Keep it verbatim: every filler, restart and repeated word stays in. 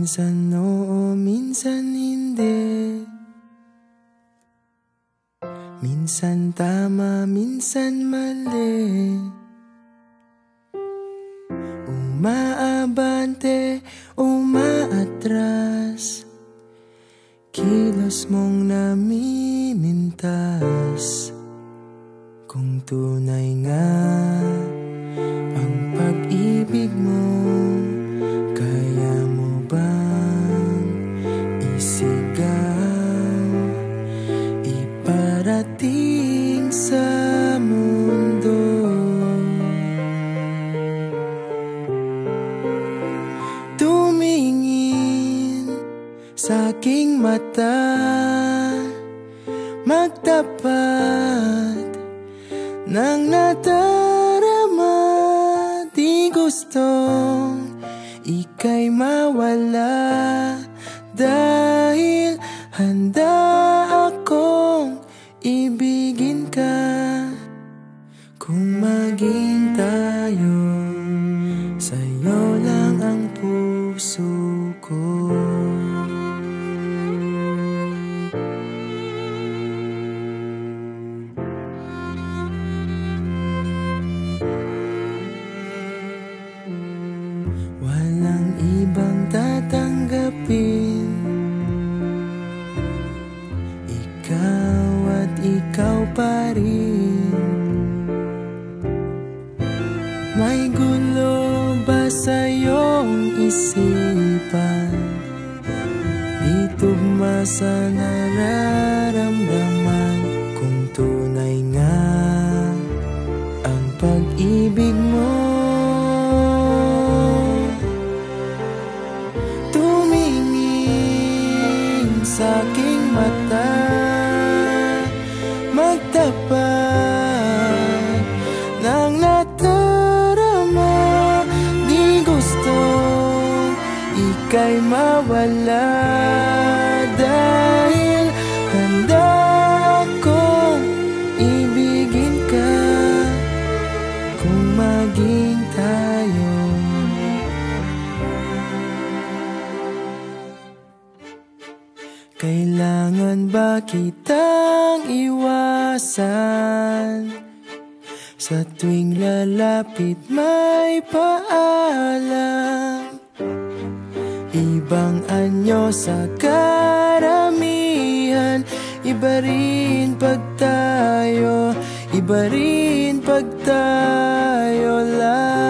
Minsan oo, minsan hindi. Minsan tama, minsan mali. Umaabante, umaatras. Kilos mong namimintas. Kung tunay nga ang pag-ibig mo, kaya mo bang isigaw, iparating sa mundo? Tumingin sa aking mata, magtapat ng nadarama. Di gustong ika'y mawala, dahil handa akong ibigin ka. Kung maging tayo, sa'yo lang ang puso ko. Walang ibang tatanggapin, ikaw at ikaw pa rin. May gulo ba sa iyong isipan? Di tugma sa nararamdaman. Kung tunay nga ang pag-ibig mo, sa aking mata, magtapat ng nadarama. Di gusto ika'y mawala, dahil handa akong ibigin ka. Kung maging tayo, kailangan ba kitang iwasan? Sa tuwing lalapit may paalam. Ibang anyo sa karamihan. Iba rin pag tayo, iba rin pag tayo lang.